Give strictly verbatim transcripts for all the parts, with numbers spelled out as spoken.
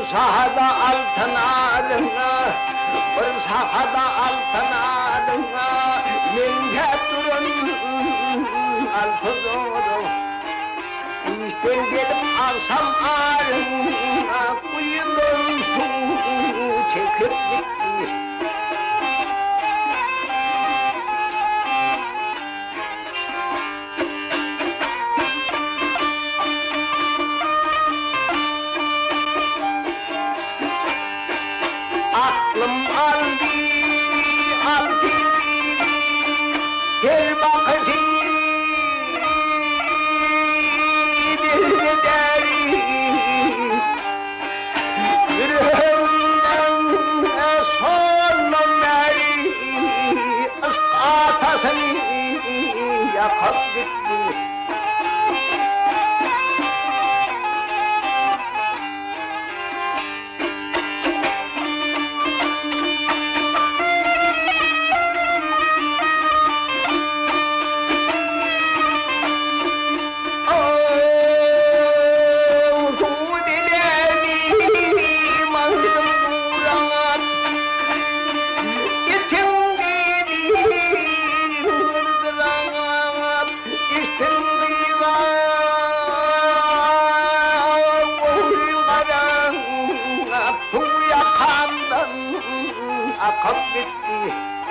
Bersahada altınarına, bersahada altınarına, minge durun altızoru. İşten gelip alsam arına, kuyunun su çekip gitti. Aklım aldı, aldı, gel bakayım, deri, yüreğimden sonum beri, ıskatasını yakıp gitti. Akıp gitti.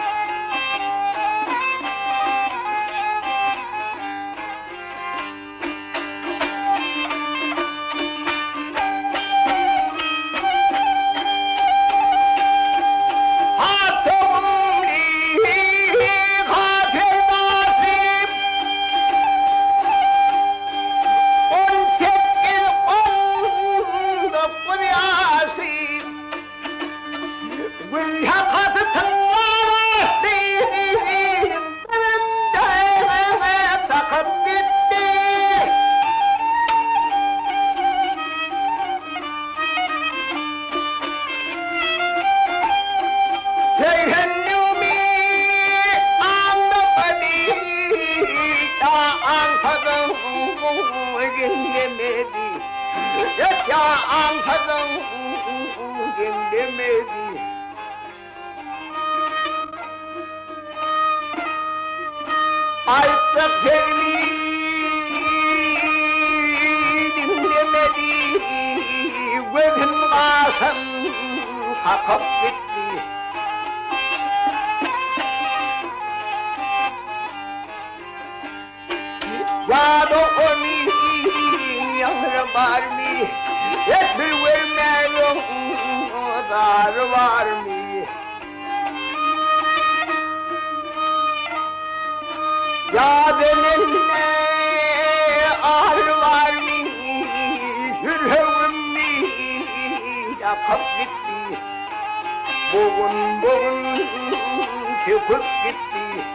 Ya anladım dinlemedi. Ayıptı seni dinlemedi. Gözün kasım kalkıp gitti. Ya da onu yanır var mı? Hep bir vermeyen dar var mı? Ya benimle ağır var mı? Yüreğimi yakıp gitti. Bugün bugün köpüp gitti.